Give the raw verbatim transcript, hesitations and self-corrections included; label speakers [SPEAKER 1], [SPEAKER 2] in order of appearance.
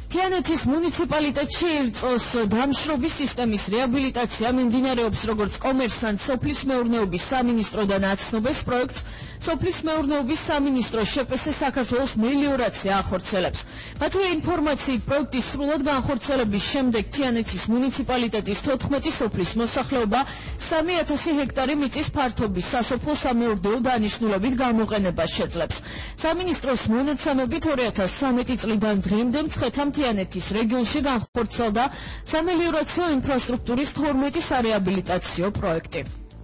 [SPEAKER 1] თიანეთის მუნიციპალიტეტში ირწოს დამშრობის სისტემის რეაბილიტაცია მიმდინარეობს როგორც კომერსანტ სოფლის მეურნეობის სამინისტროდან აცნობეს პროექტს სოფლის მეურნეობის სამინისტრო შეპესე საქართველოს მელიორაცია ახორციელებს. მათივე ინფორმაციით პროექტის სრულად განხორციელების შემდეგ თიანეთის მუნიციპალიტეტის თოთხმეტი სოფლის მოსახლეობა სამი ათასი ჰექტარი მიწის ფართობის სასოფლო სამეურნეო დანიშნულებით გამოყენებას შეძლებს. სამინისტროს მონაცემებით ორი ათას ცხრამეტი წლიდან დღემდე მცხეთა თიანეთის რეგიონში განხორციელდა სამელიორაციო ინფრასტრუქტურის თორმეტი სარეაბილიტაციო პროექტი.